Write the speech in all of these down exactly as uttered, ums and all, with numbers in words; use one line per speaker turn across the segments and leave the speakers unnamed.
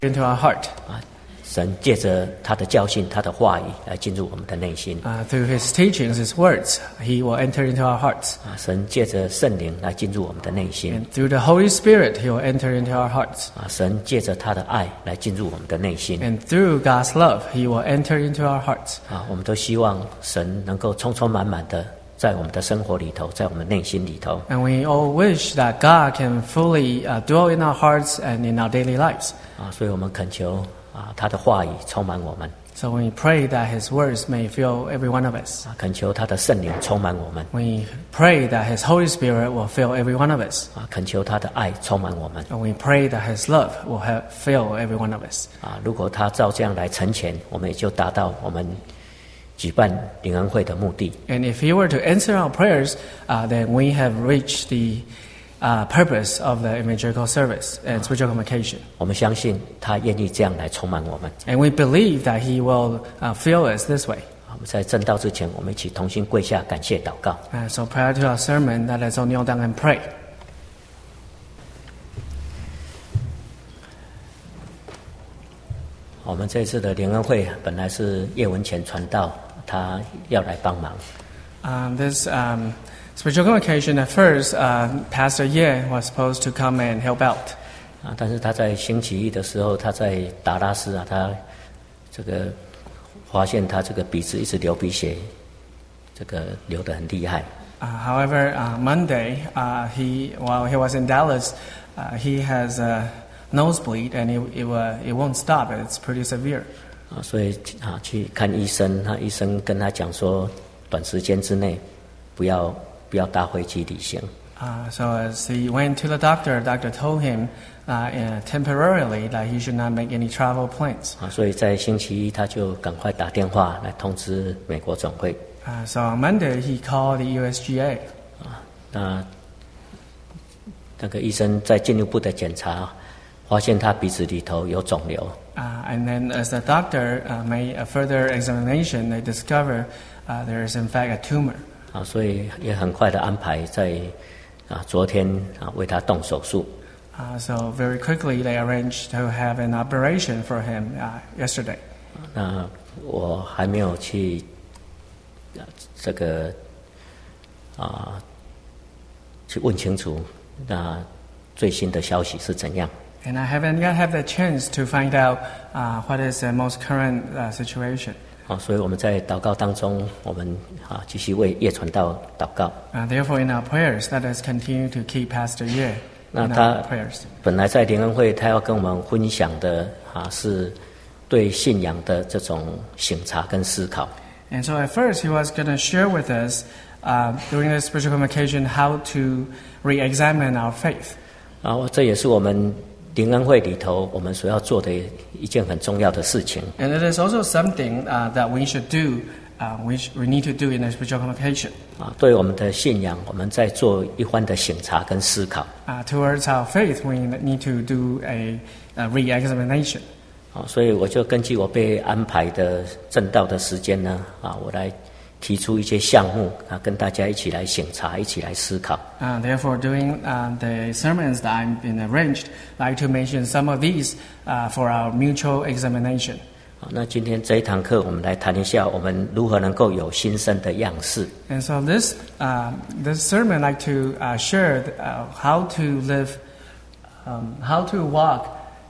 into our heart.
啊，神借着他的教训、他的话语来进入我们的内心。
Uh, through His teachings, His words, He will enter into our hearts.
啊，神借着圣灵来进入我们的内心。
And through the Holy Spirit, He will enter into our hearts.
啊，神借着他的爱来进入我们的内心。
And through God's love, He will enter into our hearts.
啊，我们都希望神能够充充满满的在我们的生活里头，在我们内心里头。
And we all wish that God can fully uh, dwell in our hearts and in our daily lives.
啊，所以我们恳求啊，他的话语充满我们。
So we pray that His words may fill every one of us.
啊，恳求他的圣灵充满我们。
We pray that His Holy Spirit will fill every one of us.
啊，恳求他的爱充满我们。
And we pray that His love will have, fill every one of us.
啊，如果他照这样来成全，我们也就达到我们举办灵恩会的目的。
And if He were to answer our prayers, uh, then we have reached the uh, purpose of the evangelical service and spiritual communication.
我们相信他愿意这样来充满我们。
And we believe that He will uh, fill us this way.
我们在正道之前，我们一起同心跪下，感谢祷告。
Uh, so prior to our sermon, let us all kneel down and pray.
我们这次的灵恩会本来是叶文乾传道，他要来帮忙。
Um, this um, spiritual communication at first, uh, Pastor Ye was supposed to come and help out.
啊，但是他在星期一的时候，他在达拉斯啊，他这个发现他这个鼻子一直流鼻血，这个流得很厉害。
Uh, however, uh, Monday, uh, he while he was in Dallas, uh, he has a nosebleed and it it, uh, it won't stop. It's pretty severe.
啊，所以啊去看医生，他医生跟他讲说，短时间之内不要不要搭飞机旅行。
Uh, so as he went to the doctor, the doctor told him uh, uh, temporarily that he should not make any travel plans.
啊，所以在星期一他就赶快打电话来通知美国总会。
Uh, so on Monday, he called the U S G A.
啊，那那个医生在进一步的检查，发现他鼻子里头有肿瘤。
Uh, and then as the doctor uh, made a further examination, they discovered uh, there is in fact a tumor.
啊，所以也很快的安排在啊昨天啊为他动手术。
Uh, so very quickly, they arranged to have an operation for him uh, yesterday.
那我还没有去啊这个啊去问清楚那最新的消息是怎样。
And I haven't yet had the chance to find out uh, what is the most current uh, situation.
啊，所以我们在祷告当中，我们啊继续为叶传道祷告。
Uh, therefore, in our prayers, let us continue to keep Pastor Ye
那
in
他
our prayers.
本来在灵恩会，他要跟我们分享的啊是对信仰的这种省察跟思考。
And so at first, he was going to share with us uh, during the spiritual communication how to re-examine our faith.
然后这也是我们灵恩会里头我们所要做的一件很重要的事情。
And it is also something uh, that we should do, uh, we, sh- we need to do in the spiritual communication.
啊，对我们的信仰，我们在做一番的省察跟思考。
Uh, towards our faith, we need to do a, a re-examination.
啊，所以我就根据我被安排的正道的时间呢，啊，我来提出一些项目啊，跟大家一起来省察，一起来思考。
Uh, therefore, during uh, the sermons that I've been arranged, I'd like to mention some of these uh, for our mutual examination.
好，那今天这一堂课，我们来谈一下我们如何能够有新生的样式。
And so this uh, this sermon, I'd like to uh, share uh, how to live, um, how to walk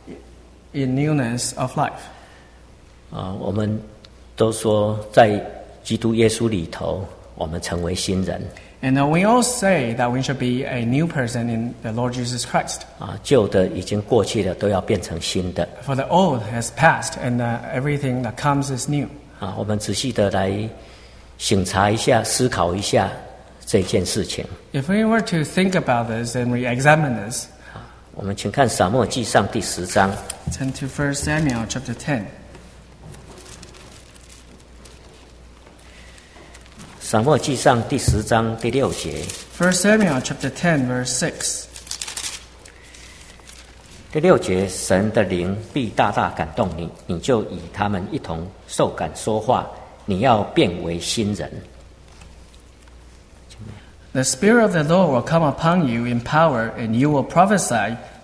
in newness of life.
啊，我们都说在基督耶稣里头，我们成为新人。
And uh, we all say that we should be a new person in the Lord Jesus Christ.
啊，旧的已经过去了，都要变成新的。
For the old has passed, and uh, everything that comes is new.
啊，我们仔细的来省察一下、思考一下这件事情。
If we were to think about this and re-examine this,
我们请看撒母耳记上第十章。
turn to First Samuel chapter ten.
撒母耳记上第十章第六节。
First Samuel chapter ten, verse six.
第六节，神的灵必大大感动你，你就与他们一同受感说话，你要变为新人。
The Spirit of the Lord will come upon you in power, and you will prophesy.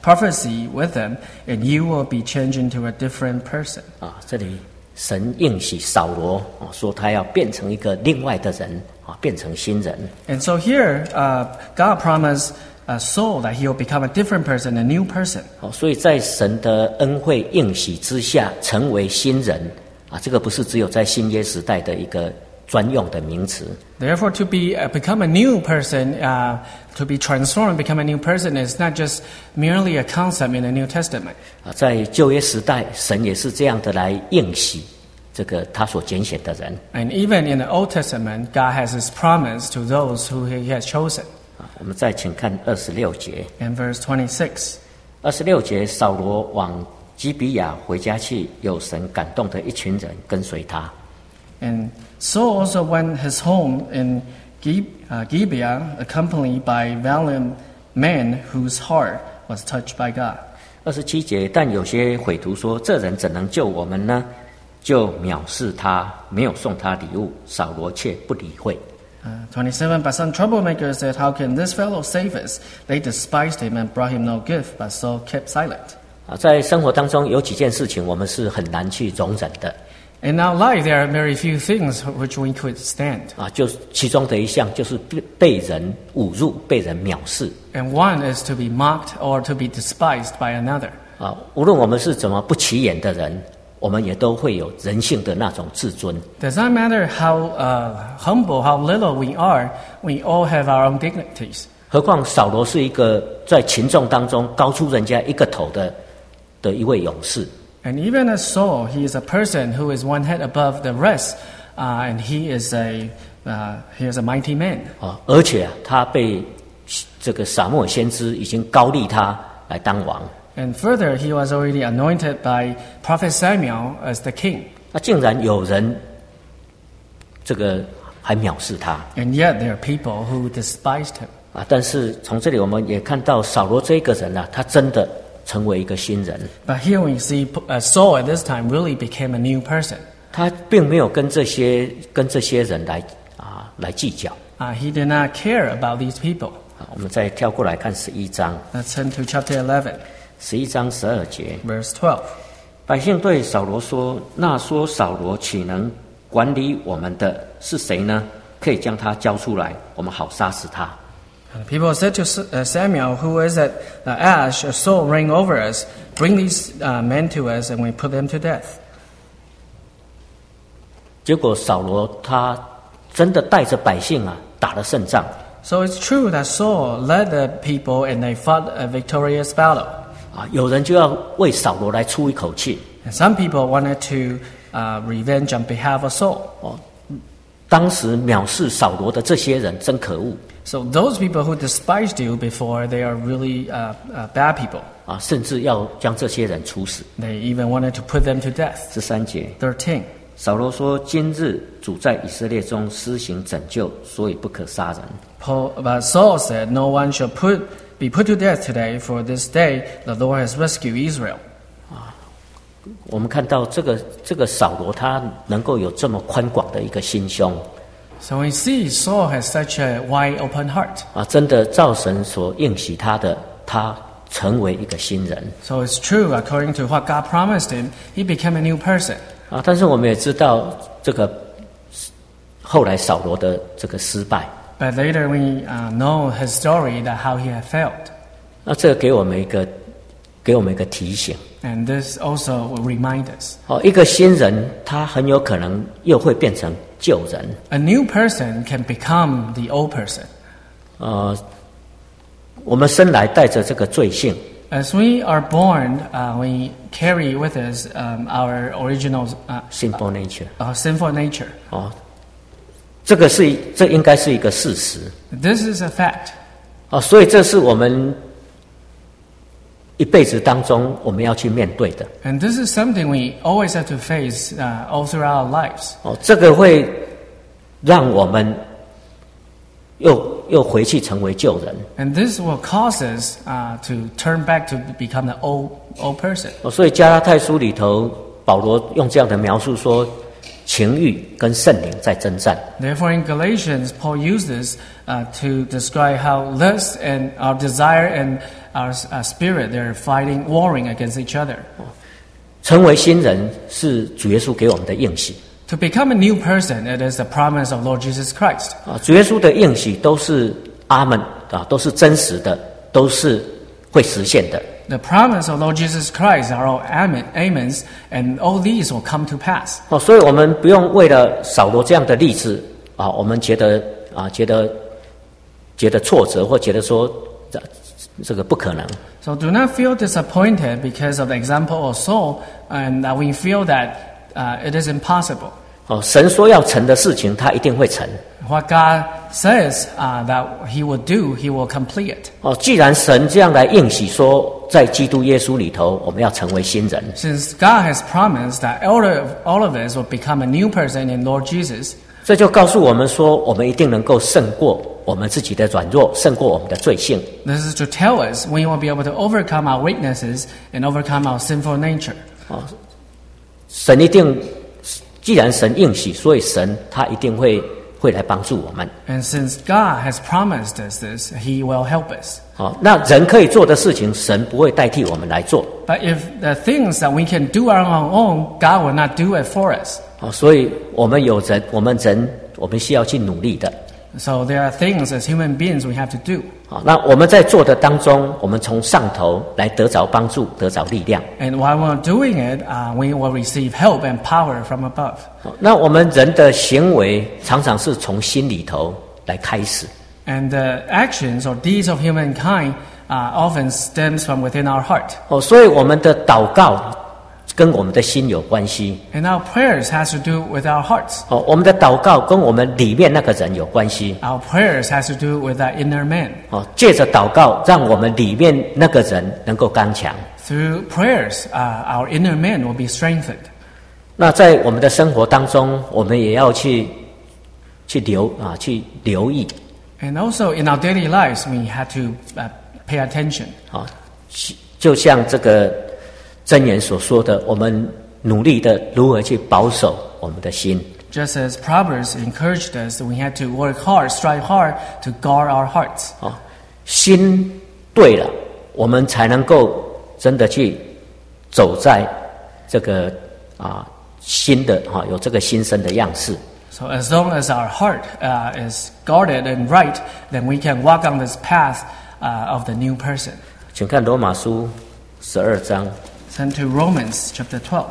prophecy with them, and you will be changed into a different person.
啊，这里神应许扫罗啊，说他要变成一个另外的人啊，变成新人。
And so here, uh, God promised uh, Saul that he will become a different person, a new person.
哦，所以在神的恩惠应许之下，成为新人啊，这个不是只有在新约时代的一个专用的名词。
Therefore, to be uh, become a new person, uh, to be transformed, become a new person is not just merely a concept in the New Testament.
啊，在旧约时代，神也是这样的来应许这个他所拣选的人。
And even in the Old Testament, God has His promise to those who He has chosen.
啊，我们再请看二十六节。
In verse twenty-six,
二十六节，扫罗往基比亚回家去，有神感动的一群人跟随他。
and Saul also went his home in Gib- uh, Gibeah, accompanied by valiant men whose heart was touched by God.
二十七节，但有些毁徒说：“这人怎能救我们呢？”就藐视他，没有送他礼物。扫罗却不理会。
Uh, twenty-seven, but some troublemakers said, "How can this fellow save us?" They despised him and brought him no gift, but Saul kept silent.
啊，在生活当中有几件事情我们是很难去容忍的。
In our life, there are very few things which we could stand.
啊，就其中的一项就是被被人侮辱、被人藐视。
And one is to be mocked or to be despised by another.
啊，无论我们是怎么不起眼的人，我们也都会有人性的那种自尊。
Does not matter how uh, humble, how little we are, we all have our own dignities.
何况扫罗是一个在群众当中高出人家一个头的的一位勇士。
And even as Saul, he is a person who is one head above the rest, uh, and he is a uh, he is a mighty man.
啊，而且啊，他被这个撒母耳先知已经高立他来当王。
And further, he was already anointed by Prophet Samuel as the king.
那竟然有人这个还藐视他
And yet there are people who despised him.
啊！但是从这里我们也看到扫罗这个人啊，他真的成为一个新人。
But here we see uh, Saul at this time really became a new person.
他并没有跟这些跟这些人来啊来计较。
Uh, he did not care about these people.
好，我们再跳过来看十一章，
Let's turn to chapter eleven,
十一章十二节，
verse twelve.
百姓对扫罗说：“那说扫罗岂能管理我们的是谁呢？可以将他交出来，我们好杀死他。”
And the people said to Samuel, "Who is it that Ash or Saul reign over us? Bring these uh, men to us, and we put them to death."
结果扫罗他真的带着百姓啊打了胜仗
So it's true that Saul led the people, and they fought a victorious battle.
啊，有人就要为扫罗来出一口气
And some people wanted to uh, revenge on behalf of Saul.
哦。当时藐视扫罗的这些人真可恶
So those people who despised you before, they are really uh, uh, bad people.
啊，甚至要将这些人处死。
They even wanted to put them to death.
十三节，
thirteen.
扫罗说：“今日主在以色列中施行拯救，所以不可杀人。”
Paul, but Saul said, "No one shall put, be put to death today, for this day the Lord has rescued Israel."
我们看到这个这个扫罗，他能够有这么宽广的一个心胸
So we see Saul has such a wide open heart.
啊，真的照神所应许他的，他成为一个新人
So it's true, according to what God promised him, he became a new person.
啊。但是我们也知道这个后来扫罗的这个失败，
But later we uh, know his story, that how he had failed.
那这个给我们一个给我们一个提醒
And this also will remind us.
哦，一个新人他很有可能又会变成旧人
A new person can become the old person.
呃，我们生来带着这个罪性
As we are born, uh, we carry with us um, our original uh,
（sinful nature）
our sinful nature.
哦，这个是这应该是一个事实
This is a fact.
哦，所以这是我们一辈子当中我们要去面对的
And this is something we always have to face uh, all throughout our lives.
哦，这个会让我们又又回去成为旧人
And this will cause us uh, to turn back to become the old old person.
哦，所以加拉太书里头保罗用这样的描述说， 情欲跟圣灵在征战。
Therefore, in Galatians, Paul uses uh, to describe how lust and our desire and our uh, spirit, they're fighting, warring against each other.
成为新人是主耶稣给我们的应许。
To become a new person, it is the promise of Lord Jesus Christ.
啊，主耶稣的应许都是阿们啊，都是真实的，都是会实现的。
The promise of Lord Jesus Christ are all amen, amens, and all these will come to pass.
哦，所以我们不用为了扫罗这样的例子啊，我们觉得啊，觉得觉得挫折，或觉得说这这个不可能。
So do not feel disappointed because of the example of Saul, and uh, we feel that uh, it is impossible.
哦，神说要成的事情，他一定会成。
What God says uh, that He will do, He will complete it.
哦，既然神这样来应许说，在基督耶稣里头，我们要成为新人。
Since God has promised that all of, all of us will become a new person in Lord Jesus,
这就告訴我們說，我們一定能夠勝過我們自己的軟弱，勝過我們的罪性。
this is to tell us we will be able to overcome our weaknesses and overcome our sinful nature.
哦，神一定，既然神應許，所以神他一定會會來幫助我們。
And since God has promised us this, He will help us.
哦，那人可以做的事情，神不會代替我們來做。
But if the things that we can do on our own, God will not do it for us.
哦，所以我們有人，我們人，我們需要去努力的。
So there are things as human beings we have to do.
好，那我們在做的當中，我們從上頭來得着幫助，得着力量。
And while we're doing it, uh, we will receive help and power from above.
好，那我們人的行為常常是從心裡頭來開始。
And the actions or deeds of humankind uh, often stems from within our heart.
哦，所以我們的禱告跟我們的心有關係。
And our prayers has to do with our hearts.
哦，我們的禱告跟我們裡面那個人有關係。
Our prayers has to do with that inner man.
哦，借着禱告，讓我們裡面那個人能夠剛強。
Through prayers, uh, our inner man will be strengthened.
那在我們的生活當中，我們也要去去留啊，去留意。
And also in our daily lives, we have to uh, pay attention.
啊，就像這個箴言所說的，我們努力的如何去保守我們的心。
Just as Proverbs encouraged us, we have to work hard, strive hard to guard our hearts.
啊，心對了，我們才能夠真的去走在這個啊新的哈、啊、有這個新生的樣式。
So as long as our heart uh, is guarded and right, then we can walk on this path uh, of the new person.
請看羅馬書十二章。
Turn to Romans chapter twelve.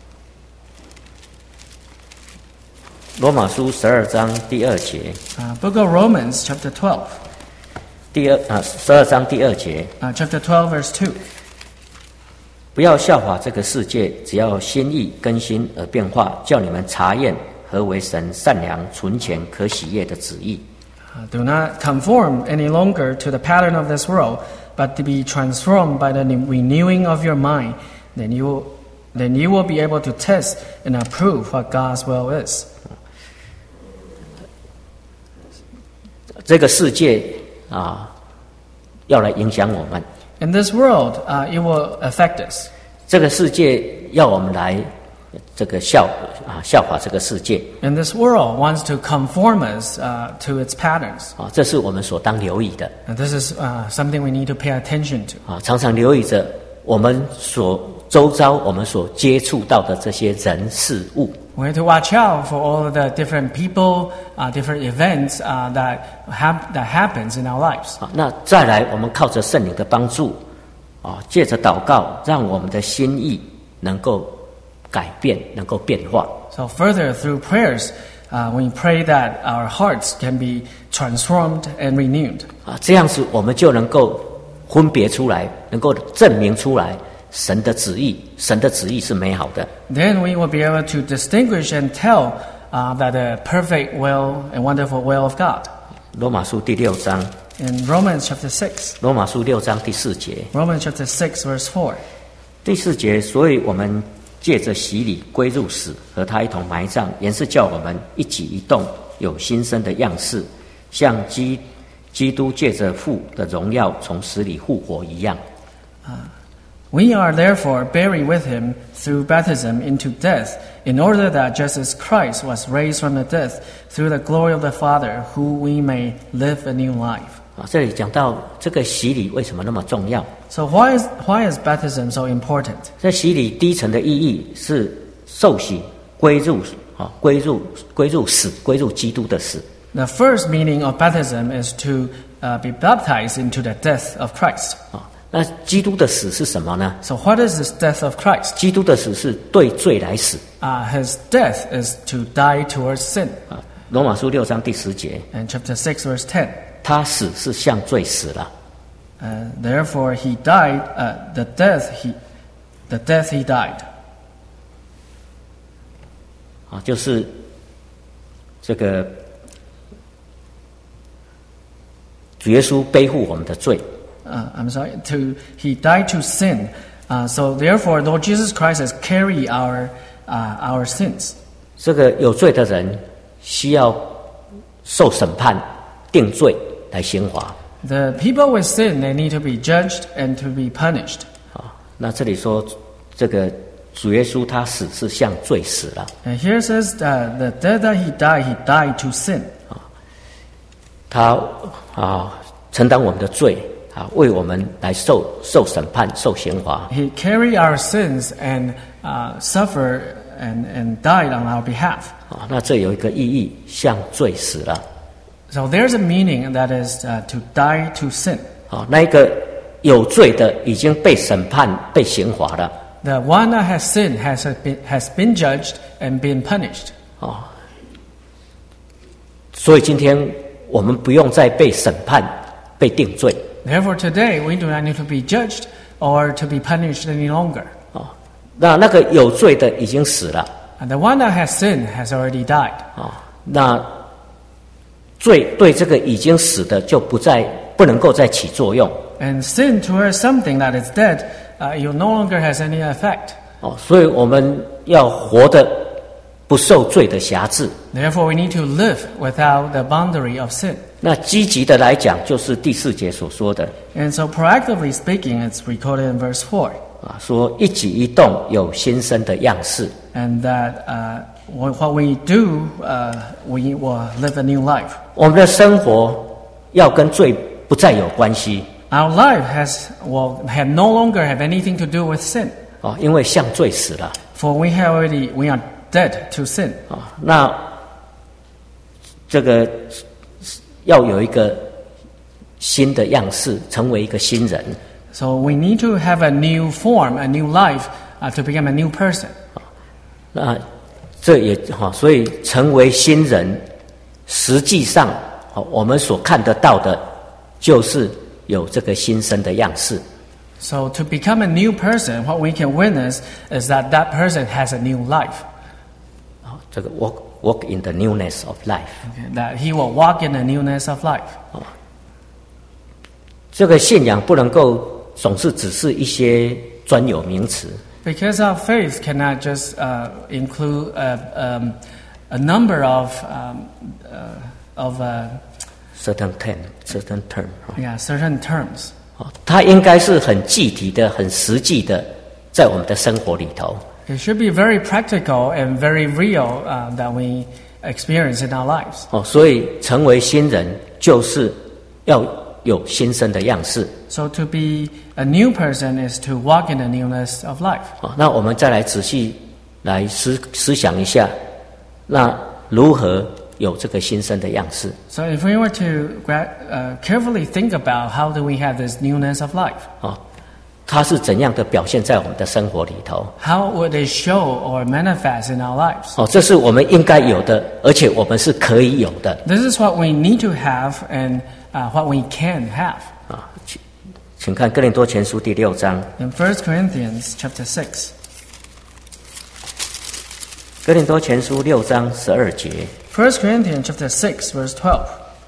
羅馬書十二章第二節。
Uh, Book of Romans chapter twelve.
第二啊，十二章第二節。
Uh, chapter twelve, verse two.
不要效法這個世界，只要心意更新而變化，叫你們查驗何為神善良、純全、可喜悅的旨意。
Uh, do not conform any longer to the pattern of this world, but to be transformed by the renewing of your mind. Then you will, then you will be able to test and approve what God's will is.
這個世界啊，要來影響我們。
In this world, uh, it will affect us.
這個世界要我們來這個效啊效法這個世界。
And this world wants to conform us uh, to its patterns.
啊，這是我們所當留意的。
And this is uh, something we need to pay attention to.
啊，常常留意着我們所周遭、我們所接觸到的這些人事物。
We have to watch out for all of the different people, uh, different events uh, that hap- that happens in our lives.
啊，那再來，我們靠着聖靈的幫助，啊，借着禱告，讓我們的心意能夠改變，能夠變化。
So further, through prayers, uh, we pray that our hearts can be transformed and renewed.
啊，這樣子我們就能夠分別出來，能夠證明出來神的旨意，神的旨意是美好的。
Then we will be able to distinguish and tell uh, that the perfect will and wonderful will of God.
羅馬書第六章，
In Romans chapter six,
羅馬書六章第四節，
Romans chapter six, verse four.
第四節，所以我們借着洗禮歸入死，和他一同埋葬，原是叫我們一舉一動有新生的樣式，像基基督借着父的榮耀從死裡復活一樣。
We are therefore buried with him through baptism into death, in order that just as Christ was raised from the dead through the glory of the Father, who we may live a new life.
啊，这里讲到这个洗礼为什么那么重要？
So why is, why is baptism so important?
这洗礼第一层的意义是受洗归入啊，归入归入死，归入基督的死。
The first meaning of baptism is to uh, be baptized into the death of Christ.
啊，那基督的死是什么呢？
So what is this death of Christ?
基督的死是对罪来死。
Uh, his death is to die towards sin.
啊，罗马书六章第十节，
And chapter six, verse ten.
他死是向罪死了。
Uh, therefore he died, uh, the death he, the death he died.
啊，就是这个主耶稣背负我们的罪。
Uh, I'm sorry, to, he died to sin. Uh, so therefore Lord Jesus Christ has carried our, uh, our sins.
这个有罪的人需要受审判、定罪来刑罚。
The people with sin, they need to be judged and to be punished.
啊，那这里说这个主耶稣他死是向罪死了。
And here it says that the death that he died, he died to sin.
他啊承担我们的罪啊，为我们来受受审判、受刑罚。
He carried our sins and uh, suffered and, and died on our behalf.
啊，那这有一个意义，向罪死了。
So there's a meaning that is uh, to die to sin.
啊，那一个有罪的已经被审判、被刑罚了。
The one that has sinned has been, has been judged and been punished.
啊，所以今天我们不用再被审判、被定罪。
Therefore today we do not need to be judged or to be punished any longer.
啊，那那个有罪的已经死了。
And the one that has sinned has already died.
啊，那罪对这个已经死的就不再不能够再起作用。
And sin towards something that is dead, uh, it no longer has any effect.
哦，所以我们要活得不受罪的辖制。
Therefore we need to live without the boundary of sin.
那积极的来讲，就是第四节所说的
And so proactively speaking, it's recorded in verse four.
啊，说一举一动有新生的样式。
And that uh, what what we do, uh, we will live a new life.
我们的生活要跟罪不再有关系
Our life has will have no longer have anything to do with sin.
啊，因为向罪死了
For we have already we are dead to sin.
啊。那这个要有一个新的样式，成为一个新人。
So we need to have a new form, a new life, uh, to become a new person.
那这也哈，所以成为新人，实际上哦，我们所看得到的，就是有这个新生的样式。
So to become a new person, what we can witness is that that person has a new life.
啊，这个 walk walk in the newness of life。
Okay, that he will walk in the newness of life.
啊，这个信仰不能够总是只是一些专有名词。
Because our faith cannot just uh, include a, um, a number of um, uh, of uh,
certain term, certain term 啊
yeah certain terms.
啊，它应该是很具体的、很实际的，在我们的生活里头。
It should be very practical and very real uh, that we experience in our lives.
哦，所以成为新人就是要有新生的样式。
So to be a new person is to walk in the newness of life.
哦，那我们再来仔细来思思想一下，那如何有这个新生的样式？
So if we were to gra- uh, carefully think about how do we have this newness of life,
哦，它是怎样的表现在我们的生活里头？
how would it show or manifest in our lives?
哦，这是我们应该有的，而且我们是可以有的。
This is what we need to have and uh, what we can have.
啊，请请看哥林多前书第六章，
In First Corinthians chapter six,
哥林多前书六章十二节，
First Corinthians chapter six, verse twelve.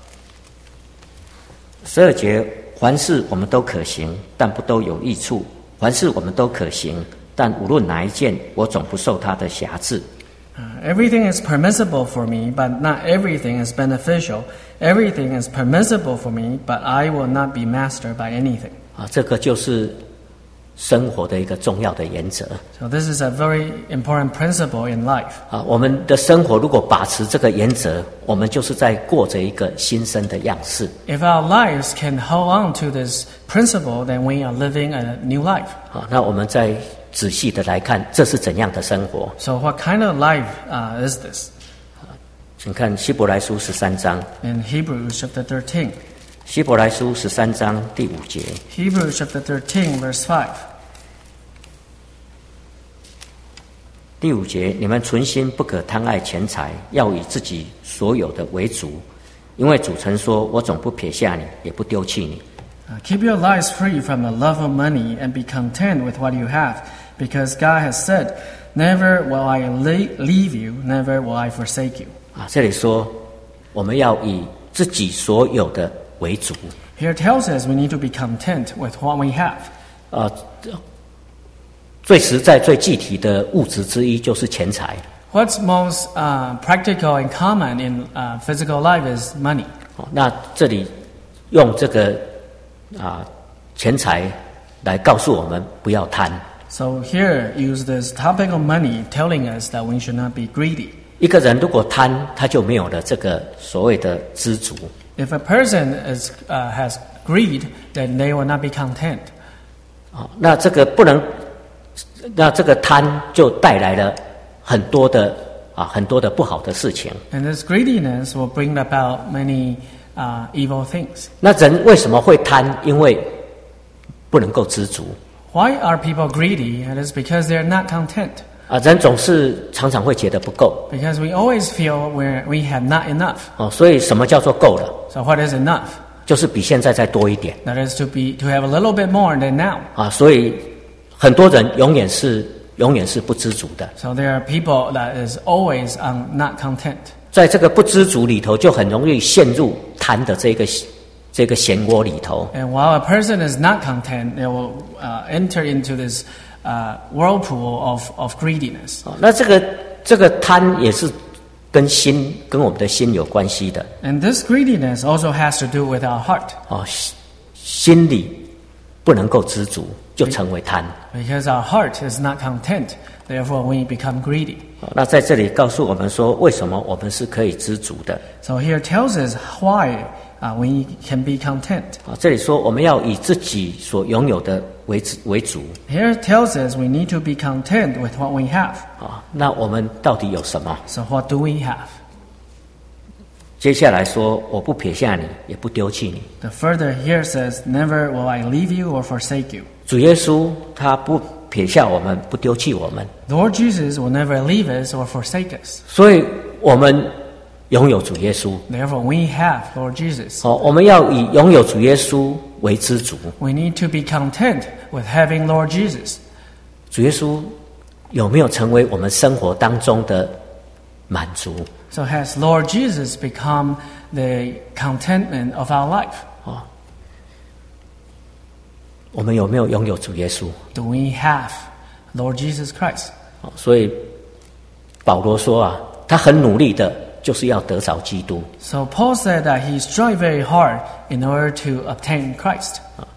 十二节，凡事我们都可行，但不都有益处；凡事我们都可行，但无论哪一件，我总不受它的辖制。
Uh, everything is permissible for me, but not everything is beneficial. Everything is permissible for me, but I will not be mastered by anything.
啊，这个就是生活的一个重要的原则。
So this is a very important principle in life.
啊，我们的生活如果把持这个原则，我们就是在过着一个新生的样式。
If our lives can hold on to this principle, then we are living a new life.
好，那我们再仔细的来看，这是怎样的生活？
So what kind of life uh, is this?
请看希伯来书十三章。
In Hebrews chapter thirteen.
希伯来书十三章第五节。
Hebrews chapter thirteen, verse five.
第五节，你们存心不可贪爱钱财，要以自己所有的为主，因为主曾说：“我总不撇下你，也不丢弃你。”
Uh, keep your lives free from the love of money and be content with what you have, because God has said, "Never will I leave you, never will I forsake you."
啊，这里说我们要以自己所有的为主。
Here tells us we need to be content with what we have.
啊，最实在、最具体的物质之一就是钱财。
What's most uh, practical and common in uh, physical life is money.
哦，那这里用这个啊钱财来告诉我们不要贪。
So here use this topic of money, telling us that we should not be greedy.
一个人如果贪，他就没有了这个所谓的知足。
If a person is uh, has greed, then they will not be content.
啊，那这个不能，那这个贪就带来了很多的啊很多的不好的事情。
And this greediness will bring about many uh, evil things.
那人为什么会贪？因为不能够知足。
Why are people greedy? It is because they are not content.
啊，人总是常常会觉得不够。
Because we always feel we're, we have not enough.
哦，所以什么叫做够了？
So what is enough?
就是比现在再多一点。
That is to be to have a little bit more than now.
啊，所以很多人永远是永远是不知足的。
So there are people that is always um, not content.
在这个不知足里头，就很容易陷入贪的这个这个漩涡里头。
And while a person is not content, they will uh, enter into this uh, whirlpool of of greediness.
哦，那这个这个贪也是跟心跟我们的心有关系的。
And this greediness also has to do with our heart.
哦，心里不能够知足，就成为贪。
Because our heart is not content, therefore we become greedy.
哦，那在这里告诉我们说，为什么我们是可以知足的？
So here tells us why uh, we can be content.
啊，这里说我们要以自己所拥有的为主为主。
Here tells us we need to be content with what we have.
啊，那我们到底有什么？
So what do we have?
接下来说，我不撇下你，也不丢弃你。
The further here says, "Never will I leave you or forsake you."
主耶稣他不撇下我们，不丢弃我们，
Lord Jesus will never leave us or forsake us.
所以我们拥有主耶稣。
Therefore, we have Lord Jesus.
哦，我们要以拥有主耶稣为知足。
We need to be content with having Lord Jesus.
主耶稣有没有成为我们生活当中的满足？
So has Lord Jesus become the contentment of our life?
哦，我们有没有拥有主耶稣？
Do we have Lord Jesus Christ?
哦，所以保罗说啊，他很努力的，就是要得着基督。
So Paul said that he strived very hard in order to obtain Christ.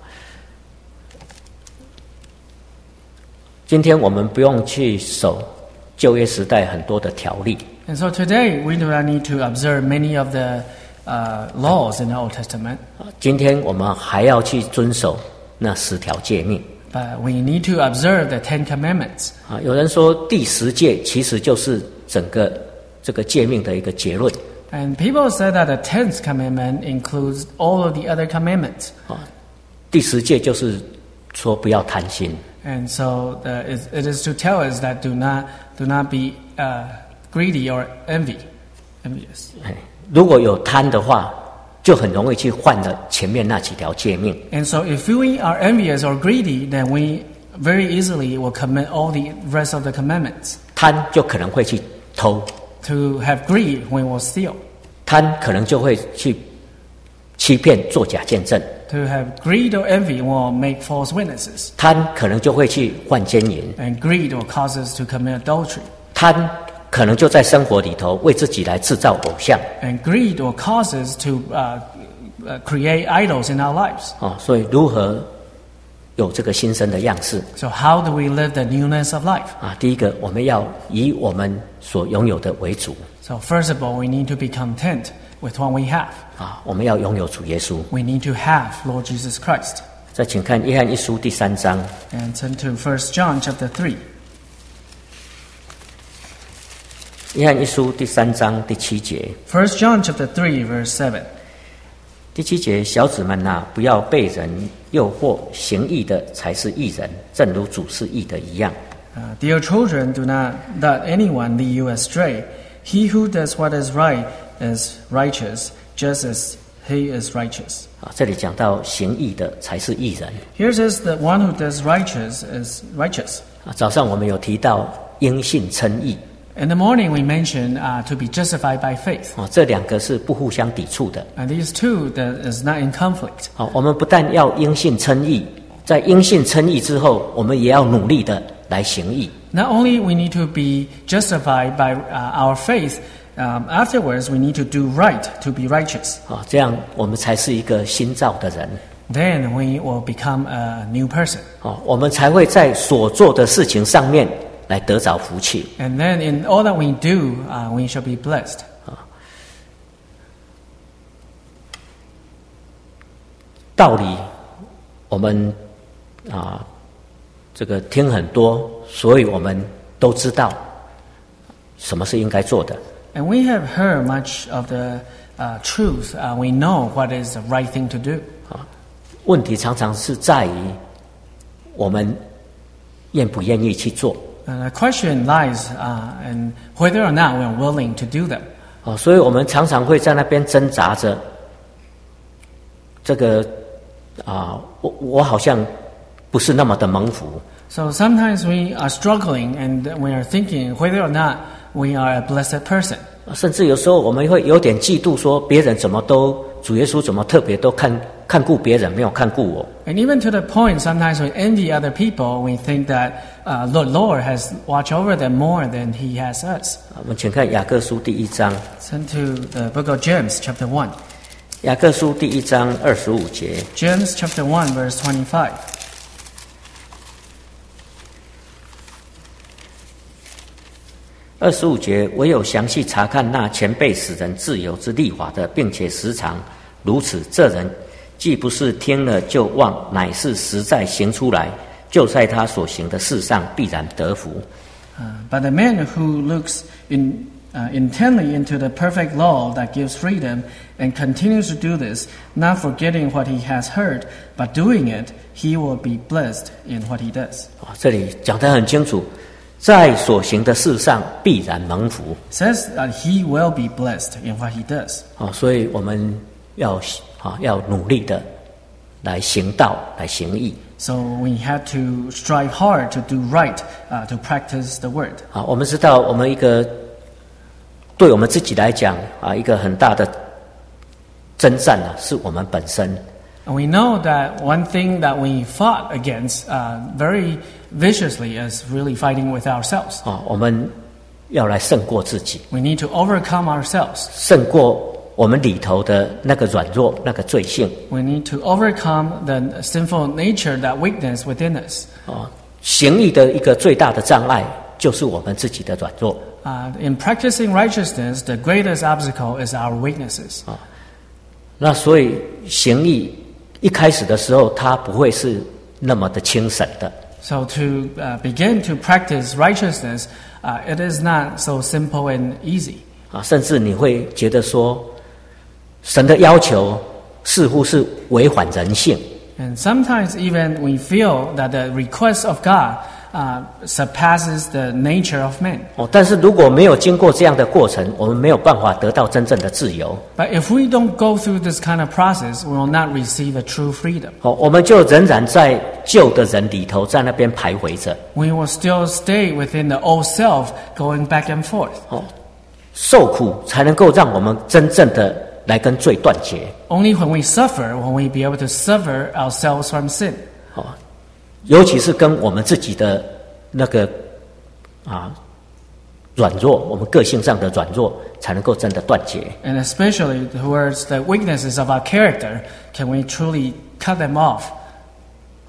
今天我们不用去守旧约时代很多的条例。
And so today we do not need to observe many of the uh, laws in the Old Testament,
今天我们还要去遵守那十条诫命。
but we need to observe the Ten Commandments.
啊，有人说第十诫其实就是整个这个诫命的一个结论。
And people say that the tenth commandment includes all of the other commandments.
啊，第十诫就是说不要贪心。
And so uh, it, it is to tell us that do not do not be uh, greedy or envy, envious.
哎，如果有贪的话，就很容易去犯了前面那几条诫命。
And so if we are envious or greedy, then we very easily will commit all the rest of the commandments.
贪就可能会去偷，
To have greed, we will steal.
贪可能就会去欺骗、作假见证，
To have greed or envy will make false witnesses.
贪可能就会去犯奸淫，
And greed will cause us to commit adultery.
贪可能就在生活里头为自己来制造偶像。
And greed will cause us to uh, uh, create idols in our lives.
哦，所以如何有这个新生的样式。
So how do we live the newness of life?
啊，第一个，我们要以我们所拥有的为主。
So first of all, we need to be content with what we have.
啊，我们要拥有主耶稣。
We need to have Lord Jesus Christ.
再请看约翰一书第三章。
And turn to First John chapter three.
约翰一书第三章第七节。
First John chapter three, verse seven.
第七节，小子们呐、啊，不要被人诱惑，行义的才是义人，正如主是义的一样。
Uh, Dear children, do not let anyone lead you astray. He who does what is right is righteous, just as he is righteous.
啊，这里讲到行义的才是义人。
Here says that one who does righteous is righteous.
啊，早上我们有提到因信称义。
In the morning we mentioned uh, to be justified by faith.
啊，这两个是不互相抵触的。
And these two that is not in conflict.
好，我们不但要因信称义，在因信称义之后，我们也要努力的来行义。
Not only we need to be justified by uh, our faith, um, afterwards we need to do right to be righteous.
啊，这样我们才是一个新造的人。
Then we will become a new person.
啊，我们才会在所做的事情上面来得着福气。
And then in all that we do, uh, we shall be blessed.
道理我们啊，这个听很多，所以我们都知道什么是应该做的。
And we have heard much of the uh, truth. Uh, we know what is the right thing to do.
啊，问题常常是在于我们愿不愿意去做。
And the question lies uh, in whether or not we are willing to do them.
哦，所以我们常常会在那边挣扎着，这个啊，我我好像不是那么的蒙福。
So sometimes we are struggling and we are thinking whether or not we are a blessed person.
甚至有时候我们会有点嫉妒，说别人怎么都主耶稣怎么特别都看看顾别人，没有看顾我。
And even to the point, sometimes we envy other people. We think that uh, the Lord has watched over them more than He has us.
我们请看雅各书第一章，
Turn to the book of James, chapter one.
雅各书第一章二十五节。
James chapter one, verse twenty-five.
二十五节，唯有详细查看那前辈使人自由之律法的，并且时常如此，这人既不是听了就忘，乃是实在行出来，就在他所行的事上必然得福。
Uh, but the man who looks in, uh, intently into the perfect law that gives freedom and continues to do this, not forgetting what he has heard, but doing it, he will be blessed in what he does.
啊，这里讲得很清楚，在所行的事上必然蒙福。
Says that he will be blessed in what he does.
啊，所以我们要啊要努力的来行道，来行义。
So we have to strive hard to do right, uh, to practice the word.
啊，我们知道，我们一个对我们自己来讲啊，一个很大的征战啊，是我们本身。
And we know that one thing that we fought against uh, very viciously is really fighting with ourselves.
啊，我们要来胜过自己，
We need to overcome ourselves.
胜过我们里头的那个软弱、那个罪性。
We need to overcome the sinful nature, that weakness within us.
啊，行义的一个最大的障碍就是我们自己的软弱。
Uh, in practicing righteousness, the greatest obstacle is our weaknesses.
啊，那所以行义一开始的时候，它不会是那么的轻省的。
So to uh, begin to practice righteousness, uh, it is not so simple and easy.
啊，甚至你会觉得说，神的要求似乎是违反人性。
And sometimes even we feel that the request of God uh, surpasses the nature of man.
哦，但是如果没有经过这样的过程，我们没有办法得到真正的自由。
But if we don't go through this kind of process, we will not receive a true freedom.
哦，我们就仍然在旧的人里头，在那边徘徊着。
We will still stay within the old self, going back and forth.
哦，受苦才能够让我们真正的来跟罪断绝。
Only when we suffer, when we be able to sever ourselves from sin.
哦，尤其是跟我们自己的那个啊软弱，我们个性上的软弱，才能够真的断绝。
And especially towards the weaknesses of our character, can we truly cut them off?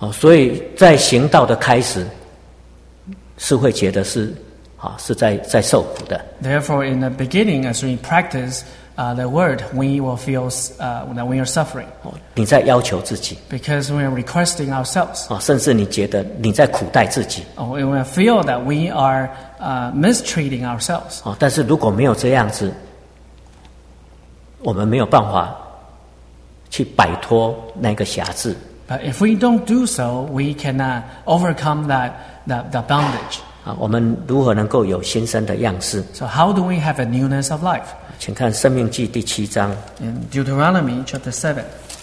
哦，所以在行道的开始是会觉得是啊是在在受苦的。
Therefore, in the beginning, as we practice uh, the word, we will feel uh, that we are suffering.
哦，你在要求自己。
Because we are requesting ourselves.
哦，甚至你觉得你在苦待自己。
Oh, we will feel that we are uh, mistreating ourselves.
哦，但是如果没有这样子，我们没有办法去摆脱那个辖制。
But if we don't do so, we cannot overcome that that, that bondage.
啊，我们如何能够有新生的样式？
So how do we have a newness of life?
请看《申命记》第七章。
In Deuteronomy chapter seven.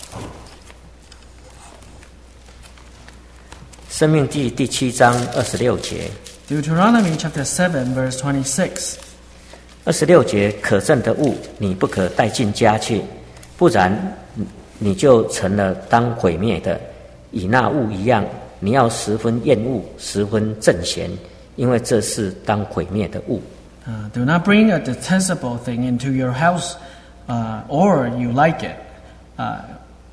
申命记第七章二十六节。
Deuteronomy chapter seven, verse twenty-six.
二十六节，可憎的物你不可带进家去，不然你就成了当毁灭的，与那物一样。你要十分厌恶，十分憎嫌，因为这是当毁灭的物。
Uh, do not bring a detestable thing into your house, uh, or you like it, uh,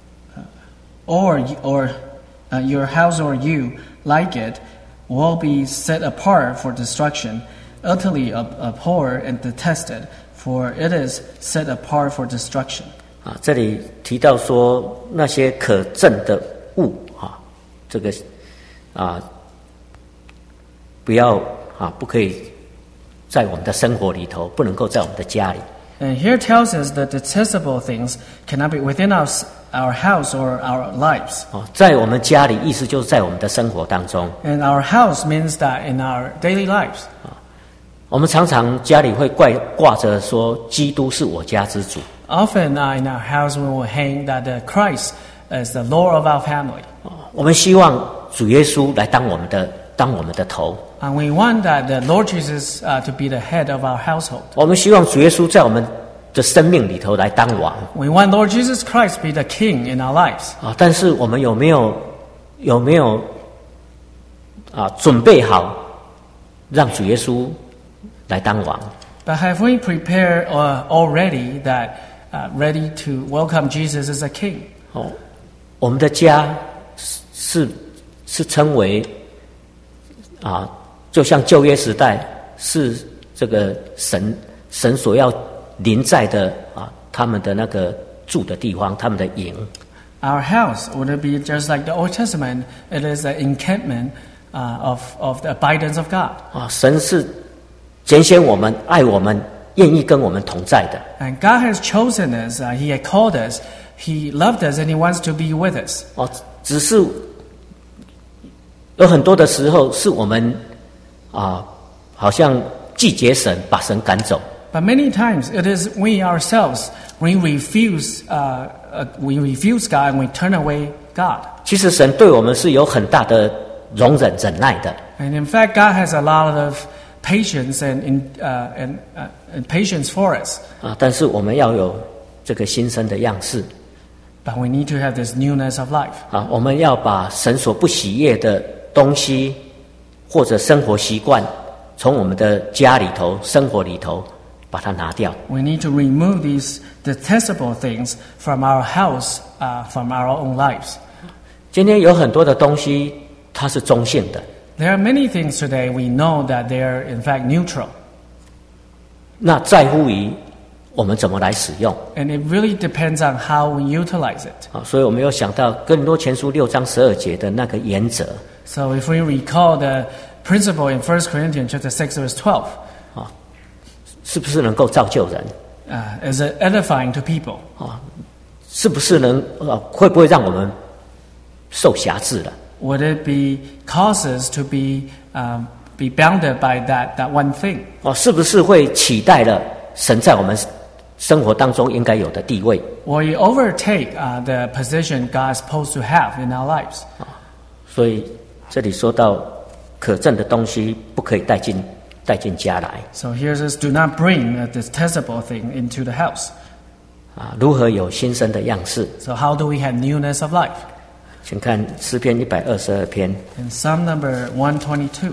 or or uh, your house or you like it will be set apart for destruction, utterly abhorred and detested, for it is set apart for destruction.
啊，这里提到说那些可憎的物啊，这个啊，不要啊，不可以在我们的生活里头，不能够在我们的家里。
And here tells us that detestable things cannot be within our our house or our lives.
哦，在我们家里，意思就是在我们的生活当中。
And our house means that in our daily lives.
啊，我们常常家里会挂挂着说，基督是我家之主。
Often uh, in our house we will hang that uh, Christ is the Lord of our family.
我们希望主耶稣来当我们的当我们的头。
And we want that the Lord Jesus uh, to be the head of our household.
我们希望主耶稣在我们的生命里头来当王。
We want Lord Jesus Christ be the king in our lives.
啊，但是我们有没有有没有啊准备好让主耶稣来当王？
But have we prepared uh, already that uh, ready to welcome Jesus as a king?
哦，我们的家是是称为啊，就像旧约时代是这个神神所要临在的啊，他们的那个住的地方，他们的营。
Our house would it be just like the Old Testament? It is the encampment uh, of of the abidance of God.
啊，神是拣选我们、爱我们、愿意跟我们同在的。
And God has chosen us. Uh, he had called us. He loved us, and He wants to be with us.
哦，只是有很多的时候是我们啊，好像拒绝神，把神赶走。
But many times it is we ourselves we refuse uh, uh, we refuse God and we turn away God.
其实神对我们是有很大的容忍、忍耐的。
And in fact, God has a lot of patience and in, uh, and, uh, and patience for us.
啊，但是我们要有这个新生的样式。
But we need to have this newness of life.
啊，我们要把神所不喜悦的东西或者生活习惯，从我们的家里头、生活里头把它拿掉。
We need to remove these detestable things from our house, uh, from our own lives.
今天有很多的东西，它是中性的。
There are many things today we know that they are in fact neutral.
那在乎于我们怎么来使用。
And it really depends on how we utilize it.
啊，所以我们有想到哥林多前书六章十二节的那个原则。
So if we recall the principle in First Corinthians chapter six verse twelve,
啊，是不是能够造就人？
uh, is it edifying to people?
啊，是不是能呃会不会让我们受辖制了？
Would it be causes to be um, be bounded by that that one thing?
哦，是不是会取代了神在我们生活当中应该有的地位？
Will you overtake uh, the position God is supposed to have in our lives?
啊，所以这里说到可憎的东西不可以带进带进家来。
So here says, do not bring a detestable thing into the house.
啊，如何有新生的样式？
So how do we have newness of life?
请看诗篇一百二十二篇。
In Psalm number one twenty-two.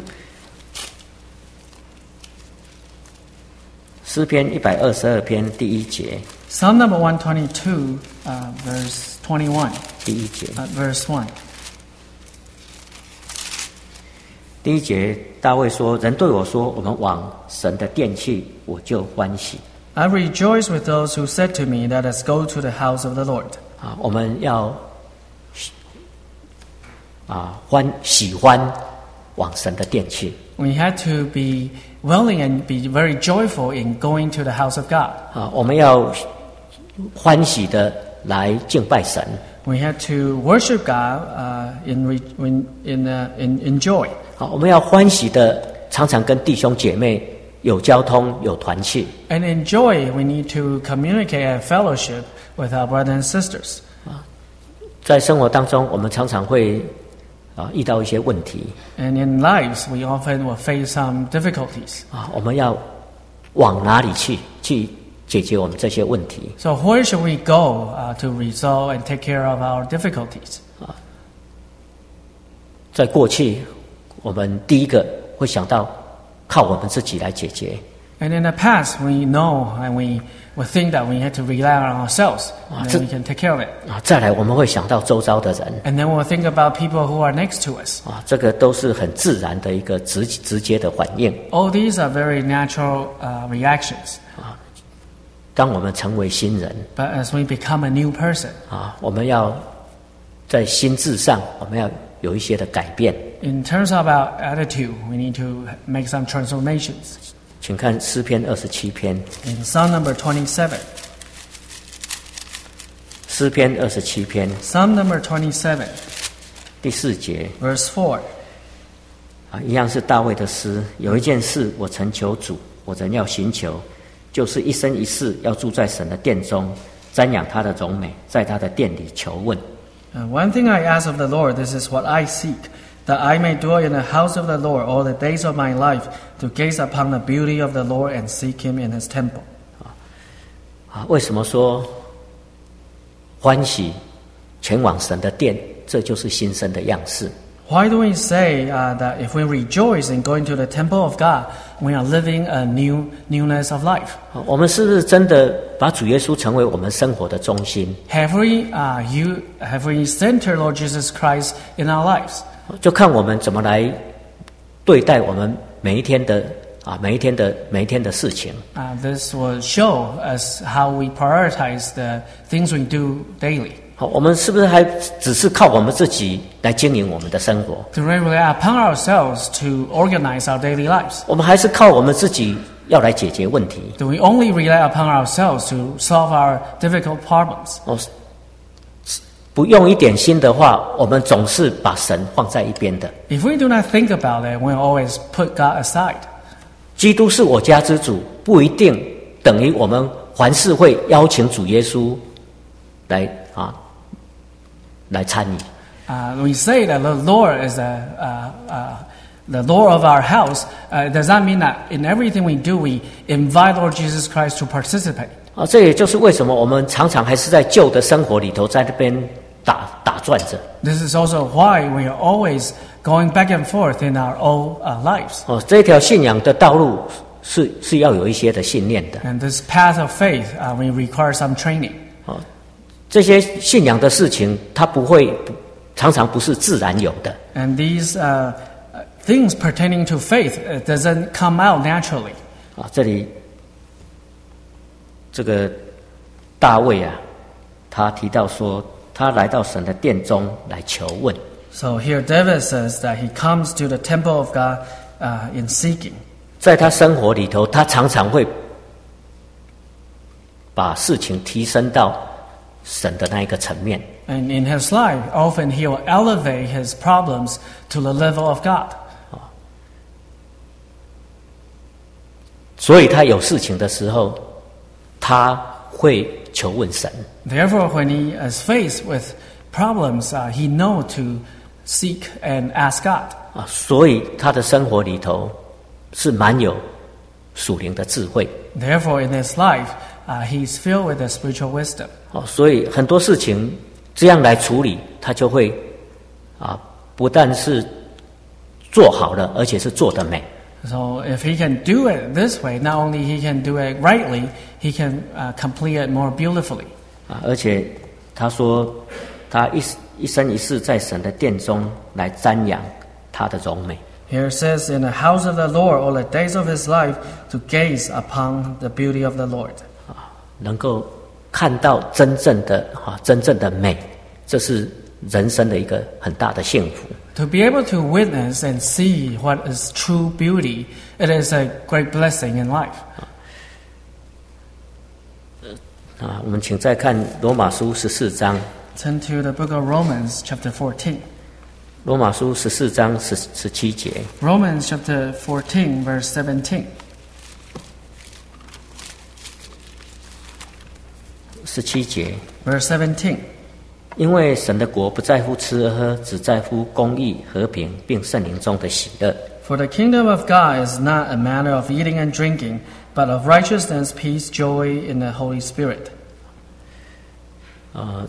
诗篇一百二十二篇第一节。
Psalm number one twenty-two, uh, verse twenty-one.
第一节。
Uh, verse one.
第一节，大卫说：“人对我说，我们往神的殿去，我就欢喜。”
I rejoice with those who said to me, "Let us go to the house of the Lord."
啊，我们要啊欢喜欢往神的殿去。
We had to be willing and be very joyful in going to the house of God.
啊，我们要欢喜的来敬拜神。
We had to worship God uh, in, in, in, uh, in, in joy.
好，我们要欢喜的，常常跟弟兄姐妹有交通、有团契。
And in joy, we need to communicate and fellowship with our brothers and sisters.
啊，在生活当中，我们常常会啊遇到一些问题。
And in lives, we often will face some difficulties.
啊，我们要往哪里去去解决我们这些问题？
So where should we go uh, to resolve and take care of our difficulties?
啊，在过去，我们第一个会想到靠我们自己来解决。
And in the past, we know and we we think that we had to rely on ourselves, and then we can take care of it.
啊，再来我们会想到周遭的人。
And then we'll think about people who are next to us.
啊，这个都是很自然的一个直直接的反应。
All these are very natural uh, reactions.
啊，当我们成为新人，
But as we become a new person,
啊，我们要在心智上，我们要有一些的改变。
in terms of our attitude, we need to make some transformations.
请看诗篇二十七篇，
In Psalm number twenty-seven,
诗篇二十七篇
Psalm number twenty-seven,
第四节
verse four.
啊，一样是大卫的诗。有一件事我曾求主，我仍要寻求，就是一生一世要住在神的殿中，瞻仰他的荣美，在他的殿里求问。
Uh, one thing I ask of the Lord, this is what I seek, that I may dwell in the house of the Lord all the days of my life, to gaze upon the beauty of the Lord and seek Him in His temple.
啊，为什么说欢喜前往神的殿，这就是新生的样式？
Why do we say uh, that if we rejoice in going to the temple of God, we are living a new newness of life?
啊，我们是不是真的把主耶稣成为我们生活的中心？
Have we, uh, you, have we centered Lord Jesus Christ in our lives?
就看我们怎么来对待我们每一天的啊，每一天的每一天的事情。
Uh, this will show us how we prioritize the things we do daily.
好，我们是不是还只是靠我们自己来经营我们的生活？
To rely upon ourselves to organize our daily lives.
我们还是靠我们自己要来解决问题？
Do we only rely upon ourselves to solve our difficult problems?
哦，不用一点心的话，我们总是把神放在一边的。
If we do not think about it, we'll always put God aside.
基督是我家之主，不一定等于我们凡事会邀请主耶稣来啊来参与。
Uh, we say that the Lord is a, uh, uh, the Lord of our house. Uh, does that mean that in everything we do, we invite Lord Jesus Christ to participate?
啊，这也就是为什么我们常常还是在旧的生活里头，在那边打打转着。
This is also why we are always going back and forth in our old uh, lives.
哦，这条信仰的道路是是要有一些的训练的。
And this path of faith, uh, we require some training.
哦，这些信仰的事情，它不会常常不是自然有的。
And these uh, things pertaining to faith, it doesn't come out naturally.
啊，这里这个大卫啊，他提到说，他来到神的殿中来求问。
So here David says that he comes to the temple of God uh, in seeking.
在他生活里头，他常常会把事情提升到神的那一个层面。
And in his life, often he will elevate his problems to the level of God.
所以他有事情的时候，他会求问神。
Therefore, when he is faced with problems, uh, he knows to seek and ask God.
啊，所以他的生活里头是蛮有属灵的智慧。
Therefore, in his life, uh, he's filled with the spiritual wisdom.
哦，所以很多事情这样来处理，他就会啊，不但是做好了，而且是做得美。
So if he can do it this way, not only he can do it rightly, he can uh, complete it more beautifully.
啊，而且他说，他一一生一世在神的殿中来瞻仰他的荣美。
Here it says, in the house of the Lord all the days of his life to gaze upon the beauty of the Lord.
能够看到真正的啊，真正的美，这是人生的一个很大的幸福。
To be able to witness and see what is true beauty, it is a great blessing in life.
啊，我们请再看罗马书十四章。
Turn to the book of Romans, chapter fourteen.
罗马书十四章十十七节。
Romans chapter fourteen, verse seventeen.
十七节。
Verse seventeen.
因为神的国不在乎吃喝，只在乎公义、和平，并圣灵中的喜乐。
For the kingdom of God is not a matter of eating and drinking, but of righteousness, peace, joy in the Holy Spirit.
呃，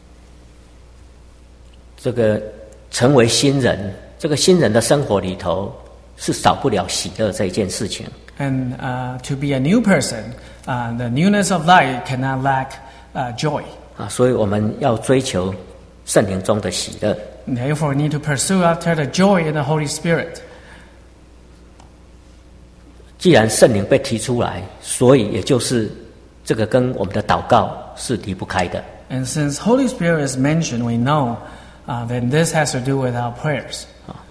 这个成为新人，这个新人的生活里头是少不了喜乐这一件事情。
And uh, to be a new person, uh, the newness of life cannot lack uh, joy.
啊，所以我们要追求圣灵中的喜乐。
Therefore, we need to pursue after the joy in the Holy Spirit.
既然圣灵被提出来，所以也就是这个跟我们的祷告是离不开的。
And since Holy Spirit is mentioned, we know uh, that this has to do with our prayers.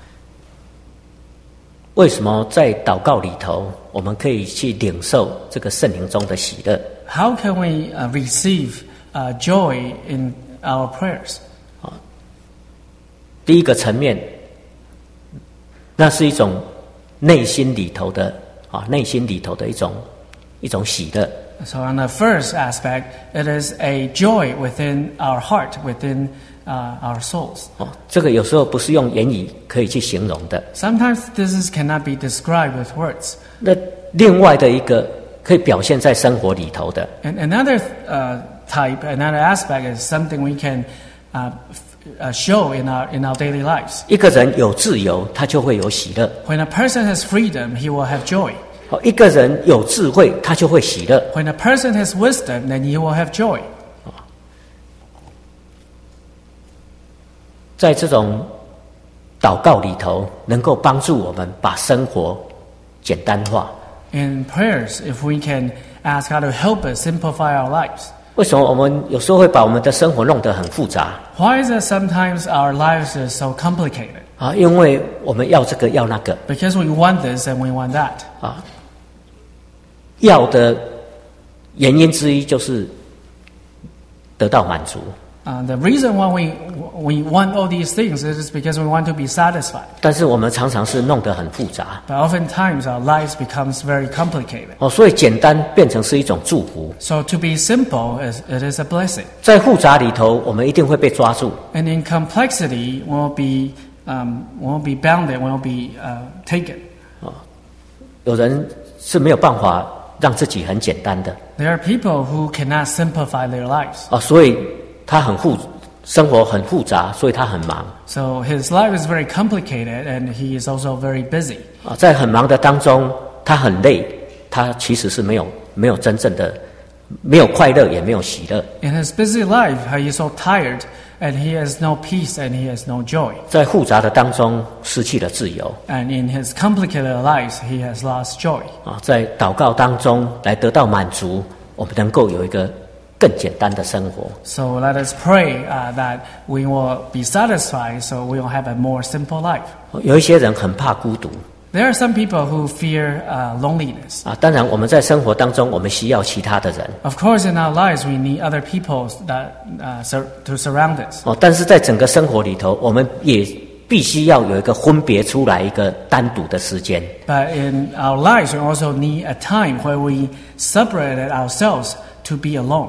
为什么在祷告里头，我们可以去领受这个圣灵中的喜乐？
How can we uh, receive uh, joy in our prayers?
啊，第一个层面，那是一种内心里头的啊，内心里头的一种一种喜乐。
So on the first aspect, it is a joy within our heart, within uh, our souls.
哦，这个有时候不是用言语可以去形容的。
Sometimes this is, cannot be described with words.
那另外的一个可以表现在生活里头的。
And another uh, type, another aspect is something we can uh, uh, show in our in our daily lives.
一个人有自由，他就会有喜乐。
When a person has freedom, he will have joy.
哦，一个人有智慧，他就会喜乐。
When a person has wisdom, then he will have joy.
在这种祷告里头，能够帮助我们把生活简单化。
In prayers, if we can ask God to help us simplify our lives.
为什么我们有时候会把我们的生活弄得很复杂？
Why is it sometimes our lives are so complicated?
啊，因为我们要这个要那个。
Because we want this and we want that.
啊，要的原因之一就是得到满足。
Uh, the reason why we we want all these things is because we want to be satisfied.
但是我们常常是弄得很复杂。
But oftentimes our lives becomes very complicated.
哦，所以简单变成是一种祝福。
So to be simple, is, it is a blessing.
在复杂里头，我们一定会被抓住。
And in complexity, we'll be um, we'll be bounded, we'll be uh, taken.
哦，有人是没有办法让自己很简单的。
There are people who cannot simplify their lives.
哦，所以他很复，生活很复杂，所以他很忙。
So his life is very complicated, and he is also very busy.
啊，在很忙的当中，他很累，他其实是没有没有真正的没有快乐，也没有喜乐。
In his busy life, he is so tired, and he has no peace, and he has no joy.
在复杂的当中失去了自由。
And in his complicated lives, he has lost joy.
啊，在祷告当中来得到满足，我们能够有一个更简单的生活。
So let us pray uh, that we will be satisfied, so we will have a more simple life.
有一些人很怕孤独。
There are some people who fear uh, loneliness.
啊，当然我们在生活当中，我们需要其他的人。
Of course, in our lives, we need other people that uh, sur- to surround us.
哦，但是在整个生活里头，我们也必须要有一个分别出来一个单独的时间。
But in our lives, we also need a time where we separated ourselves to be alone.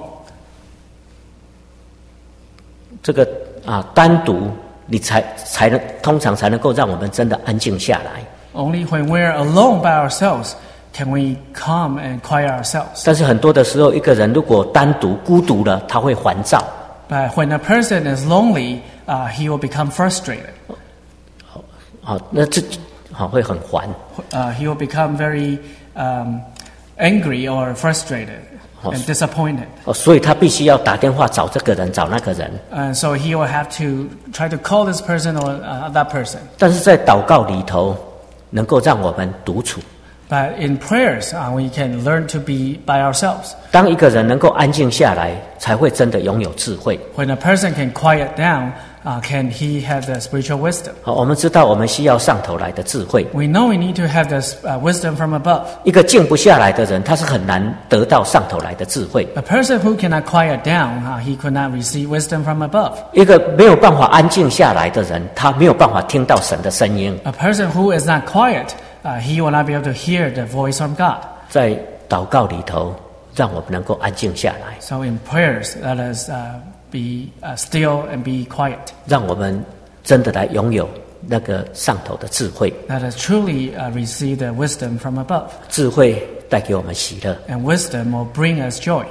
这个啊，单独你才才能通常才能够让我们真的安静下来。
Only when we're alone by ourselves can we calm and quiet ourselves.
但是很多的时候，一个人如果单独孤独了，他会烦躁。
But when a person is lonely, uh, he will become frustrated.
好，那这好会很烦。
Uh, he will become very um, angry or frustrated and disappointed.
哦，所以他必须要打电话找这个人，找那个人。
And so he will have to try to call this person or uh, that person.
但是在祷告里头， 能够让我们独处。
But in prayers, uh, we can learn to be by ourselves.
当一个人能够安静下来，才会真的拥有智慧。
When a person can quiet down, uh, can he have the spiritual wisdom?
好，我们知道我们需要上头来的智慧。
We know we need to have this uh, wisdom from above.
一个静不下来的人，他是很难得到上头来的智慧。
A person who cannot quiet down, uh, he could not receive wisdom from above.
一个没有办法安静下来的人，他没有办法听到神的声音。
A person who is not quiet, uh, he will not be able to hear the voice from God.
在祷告里头，让我们能够安静下来。
So in prayers, let us uh, be uh, still and be quiet.
让我们真的来拥有那个上头的智慧。
Let us truly uh, receive the wisdom from above.
智慧带给我们喜乐。
And wisdom will bring us joy.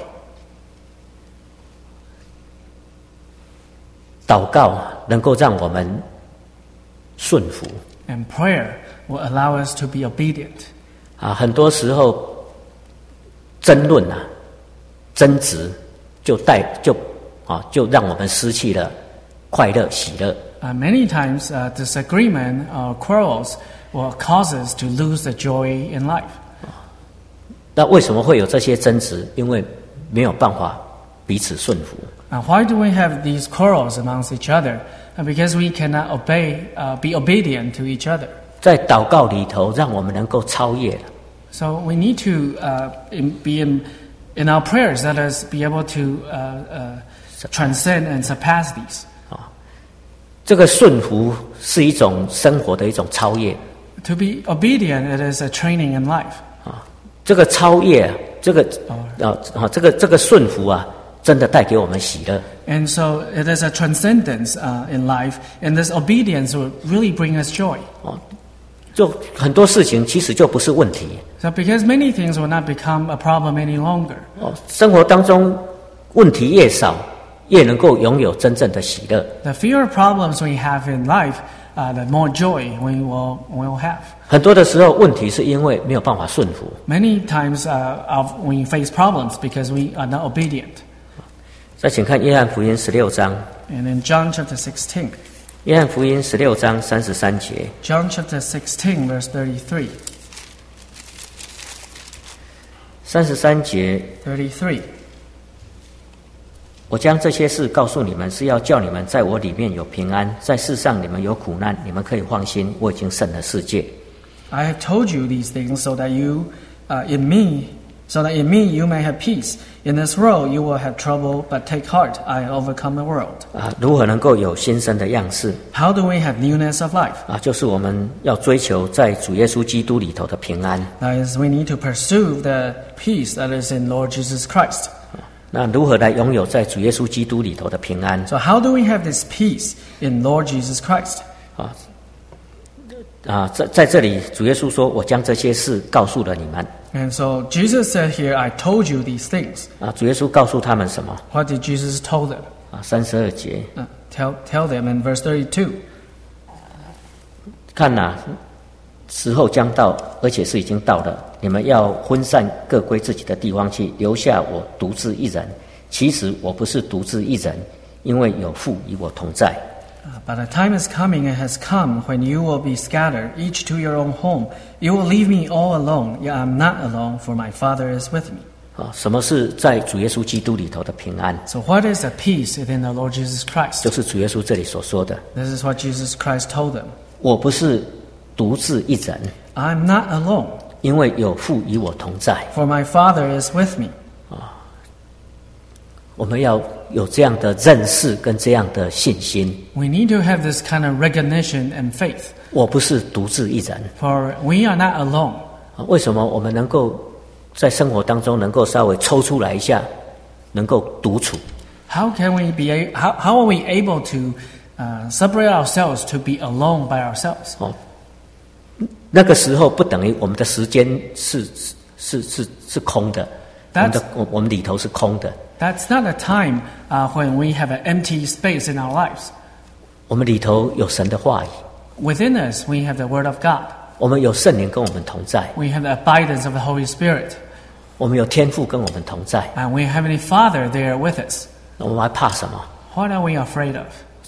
祷告能够让我们顺服。
And prayer will allow us to be obedient.
啊，很多时候争论啊、争执，就带就啊，就让我们失去了快乐、喜乐。
Uh, many times, uh, disagreement or quarrels will cause us to lose the joy in life.
那为什么会有这些争执？因为没有办法彼此顺服。
Now, why do we have these quarrels amongst each other? Uh, because we cannot obey, uh, be obedient to each other.
在祷告里头，让我们能够超越。
So we need to uh, in, be in, in our prayers. Let us be able to uh, uh, transcend and surpass these.
啊，这个顺服是一种生活的一种超越。
To be obedient, it is a training in life.
啊，这个超越，这个啊啊，这个这个顺服啊，真的带给我们喜乐。
And so it is a transcendence uh, in life, and this obedience will really bring us joy.
哦，就很多事情其实就不是问题。
So because many things will not become a problem any longer.
哦，生活当中问题越少，越能够拥有真正的喜乐。
The fewer problems we have in life, uh, the more joy we will will have.
很多的时候，问题是因为没有办法顺服。
Many times, uh, of, we face problems because we are not obedient.
再请看约翰福音十六章。
And in John chapter sixteen.
约翰福音十六章三十三节。
John chapter sixteen, verse thirty-three.
三十三节。
thirty-three.
我将这些事告诉你们，是要叫你们在我里面有平安，在世上你们有苦难，你们可以放心，我已经胜了世界。
I have told you these things so that you, uh, in me, so that in me you may have peace. In this world you will have trouble, but take heart, I overcome the world.
啊，如何能够有新生的样式？
How do we have newness of life?
啊，就是我们要追求在主耶稣基督里头的平安。
That is, we need to pursue the peace that is in Lord Jesus Christ.
那如何来拥有在主耶稣基督里头的平安？
So how do we have this peace in Lord Jesus Christ?
啊啊，在在这里，主耶稣说：“我将这些事告诉了你们。”
And so Jesus said here, I told you these things.
啊，主耶稣告诉他们什么？
What did Jesus tell them?
啊，三十二节。
Uh, tell, tell them in verse thirty-two.
看哪、啊，时候将到，而且是已经到了。你们要分散各归自己的地方去，留下我独自一人。其实我不是独自一人，因为有父与我同在。
Uh, but the time is coming and has come when you will be scattered, each to your own home. You will leave me all alone, yet I am not alone, for my Father is with me.
啊，什么是在主耶稣基督里头的平安？
So what is the peace within the Lord Jesus Christ?
就是主耶稣这里所说的。
This is what Jesus Christ told them.
我不是独自一人，
I am not alone,
因为有父与我同在。
for my Father is with me.
我们要有这样的认识跟这样的信心。
We need to have this kind of recognition and faith,
我不是独自一人。
for we are not alone.
为什么我们能够在生活当中能够稍微抽出来一下，能够独处？
How can we be? A, how, how are we able to uh, separate ourselves to be alone by ourselves?
哦，那个时候不等于我们的时间是是是是空的，我们的我我们里头是空的。
That's not a time uh, when we have an empty space in our lives.
我们里头有神的话语，
Within us, we have the Word of God.
我们有圣灵跟我们同在，
We have the abidance of the Holy Spirit.
我们有天父跟我们同在，
And we have a Father there with us.
我们还怕什么？
What are we afraid of?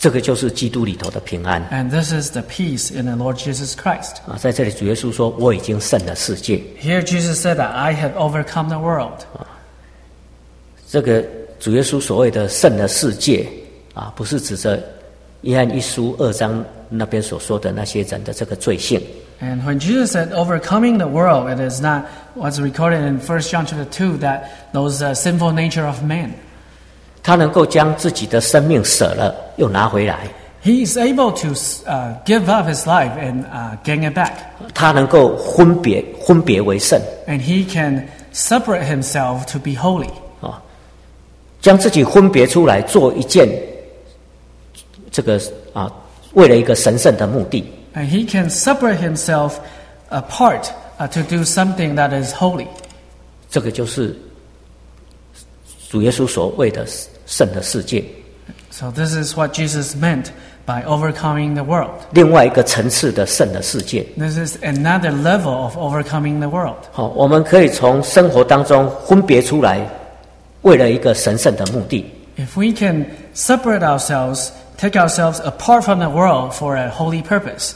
这个就是基督里头的平安。
And this is the peace in the Lord Jesus Christ.
啊，在这里主耶稣说：“我已经胜了世界。”
Here Jesus said that I have overcome the world.
这个主耶稣所谓的胜了世界啊，不是指着约翰一书二章那边所说的那些人的这个罪性。
And when Jesus said overcoming the world, it is not what's recorded in First John chapter two, that those uh, sinful nature of man.
他能够将自己的生命舍了，又拿回来。
He is able to uh, give up his life and uh, gain it back.
他能够分别分别为圣，
And he can separate himself to be holy.
啊，将自己分别出来，做一件这个啊，为了一个神圣的目的。
And he can separate himself apart uh, to do something that is holy.
这个就是主耶稣所谓的圣的世界。
So this is what Jesus meant by overcoming the world.
另外一个层次的圣的世界。
This is another level of overcoming the world.
好，我们可以从生活当中分别出来，为了一个神圣的目的。
If we can separate ourselves, take ourselves apart from the world for a holy purpose,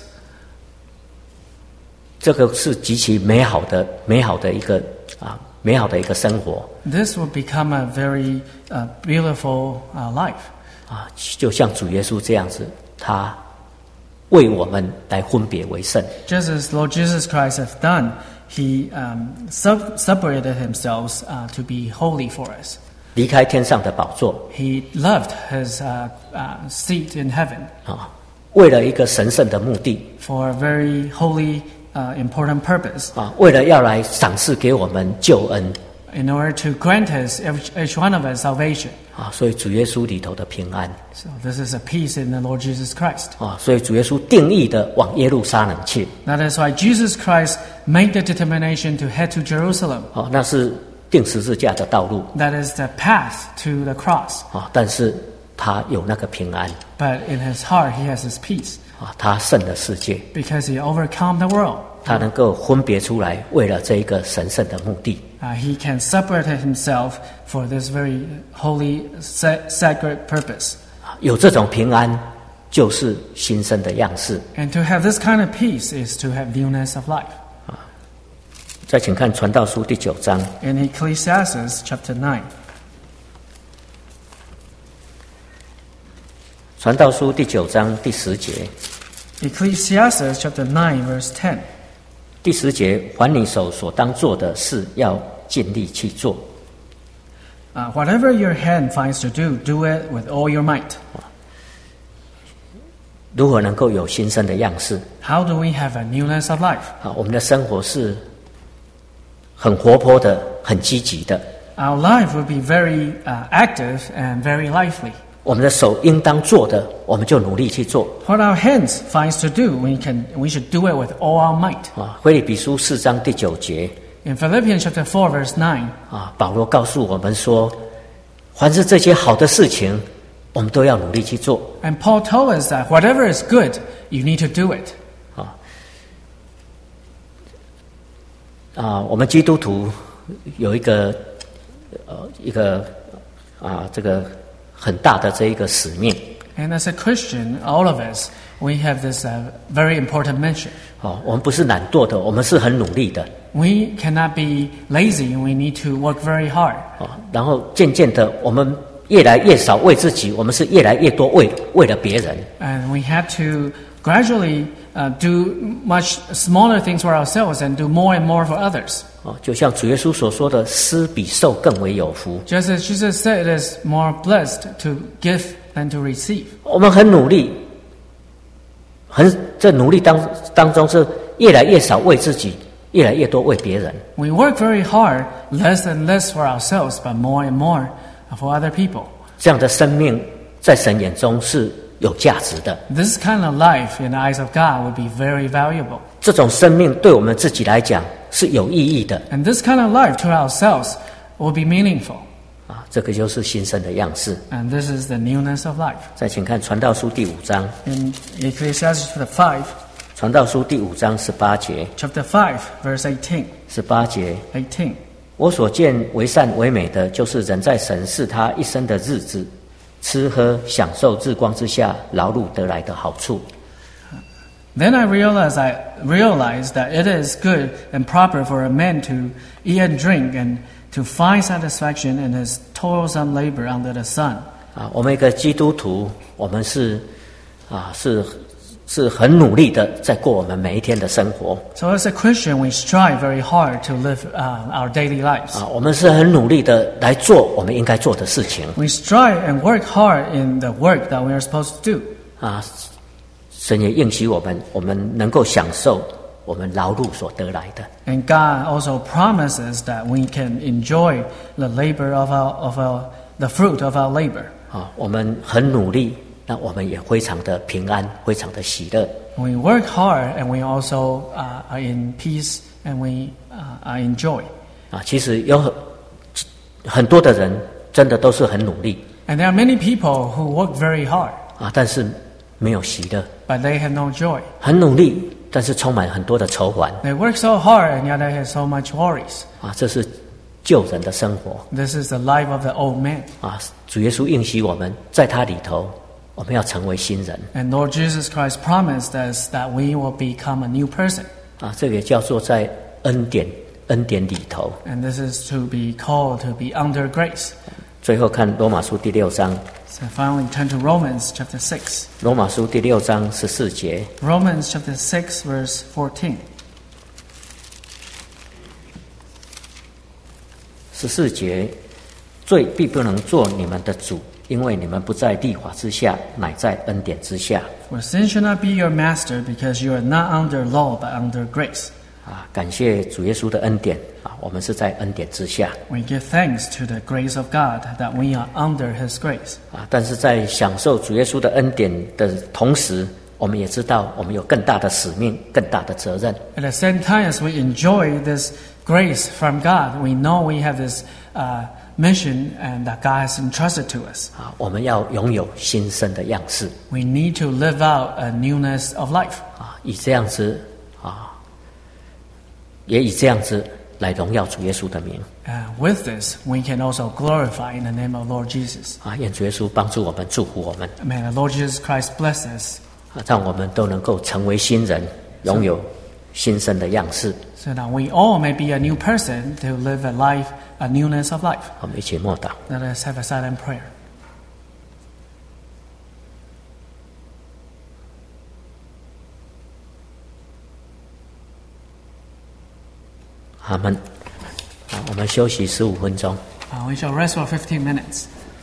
这个是极其美好的、美好的一个啊，美好的一个生活
this will become a very uh, beautiful uh, life.
啊，就像主耶稣这样子，他为我们来分别为圣。
Just as Lord Jesus Christ has done, he um, sub- separated himself uh, to be holy for us.
离开天上的宝座
He left his uh, uh, seat in heaven
啊，为了一个神圣的目的
for a very holy, uh, important purpose,
啊，为了要来赏赐给我们救恩
in order to grant us, each, each one of us, salvation.
啊，所以主耶稣里头的平安
So this is a peace in the Lord Jesus Christ.
啊，所以主耶稣定义的往耶路撒冷去
That is why Jesus Christ made the determination to head to Jerusalem.
啊，那是定十字架的道路
That is the path to the cross.
啊，但是他有那个平安
But in his heart, he has his peace
啊，他胜了世界，
because he overcome the world.
他能够分别出来，为了这一个神圣的目的
Uh, he can separate himself for this very holy, sa- sacred purpose.
啊，有这种平安，就是新生的样式。
And to have this kind of peace is to have newness of life.
再请看《传道书》第九章，
In Ecclesiastes chapter nine,
《传道书》第九章第十节，
Ecclesiastes chapter nine, verse ten.
第十节，凡你手所当做的事，要尽力去做。
Uh, whatever your hand finds to do, do it with all your might.
如何能够有新生的样式？
How do we have a newness of life?
啊，我们的生活是很活泼的，很积极的。
Our life will be very uh, active and very lively.
我们的手应当做的，我们就努力去做。
What our hands finds to do, we can we should do it with all our might.
啊，腓立比书四章第九节
In Philippians chapter four, verse nine,
啊，保罗告诉我们说，凡是这些好的事情，我们都要努力去做。
and Paul told us that whatever is good, you need to do it.
啊，啊，我们基督徒有一个呃一个啊这个很大的这一个使命。
And as a Christian, all of us, we have this uh, very important mission.
哦，我们不是懒惰的，我们是很努力的。
We cannot be lazy, and we need to work very hard.
哦，然后渐渐的，我们越来越少为自己，我们是越来越多为为了别人。
And we have to gradually uh, do much smaller things for ourselves and do more and more for others.
哦，就像主耶稣所说的，施比受更为有福。
Just as Jesus said, it is more blessed to give than to receive.
我们很努力，很在努力当当中是越来越少为自己，越来越多为别人。
We work very hard, less and less for ourselves, but more and more for other people.
这样的生命在神眼中是有价值的。
This kind of life in the eyes of God would be very valuable.
这种生命对我们自己来讲是有意义的
And this kind of life to ourselves will be meaningful.
啊！这个就是新生的样式。
And this is the newness of life.
再请看《传道书》第五章，
In Ecclesiastes chapter five,
《传道书》第五章十八节，
chapter five, verse eighteen.
十八节，
eighteen.
我所见为善为美的，就是人在审视他一生的日子， 吃喝享受日光之下劳碌得来的好处。
Then I realized, I realized that it is good and proper for a man to eat and drink and to find satisfaction in his toilsome labor under the sun.
啊，我们一个基督徒，我们是啊是是很努力的在过我们每一天的生活。
So as a Christian, we strive very hard to live uh, our daily lives.
啊，我们是很努力的来做我们应该做的事情。
We strive and work hard in the work that we are supposed to do.
啊，神也应许我们，我们能够享受我们劳碌所得来的。
And God also promises that we can enjoy the labor of our, of our, the fruit of our labor.
啊，我们很努力，那我们也非常的平安，非常的喜乐。
We work hard and we also uh, are in peace and we uh, are enjoy.
啊，其实有很很多的人真的都是很努力。
And there are many people who work very hard.
啊，但是没有喜乐。
But they have no joy.
很努力，但是充满很多的愁烦。
They work so hard and yet they have so much worries.
啊，这是旧人的生活。
This is the life of the old man.
啊，主耶稣应许我们，在他里头，我们要成为新人。
And Lord Jesus Christ promised us that we will become a new person.
啊，这个也叫做在恩典恩典里头。
And this is to be called to be under grace.
最后看罗马书第六章。
So finally turn to Romans chapter six.
罗马书第六章十四节。
Romans chapter six verse fourteen.
十四节，罪必不能做你们的主，因为你们不在律法之下，乃在恩典之下。
For sin shall not be your master, because you are not under law, but under grace.
啊，感谢主耶稣的恩典啊，我们是在恩典之下。
We give thanks to the grace of God that we are under His grace.
啊，但是在享受主耶稣的恩典的同时，我们也知道我们有更大的使命、更大的责任。
At the same time as we enjoy this grace from God, we know we have this uh, mission and that God has entrusted to us.
啊，我们要拥有新生的样式。
We need to live out a newness of life.
啊，以这样子啊，也以这样子来荣耀主耶稣的名。
Uh, with this, we can also glorify in the name of Lord Jesus.
啊，愿主耶稣帮助我们，祝福我们。
May the Lord Jesus Christ bless us.
啊，让我们都能够成为新人，拥有新生的样式。
So that we all may be a new person to live a life, a newness of life.
我们一起默祷。
Let us have a silent prayer.
阿们。好，我们休息十五分钟。
Uh, we shall rest for fifteen minutes.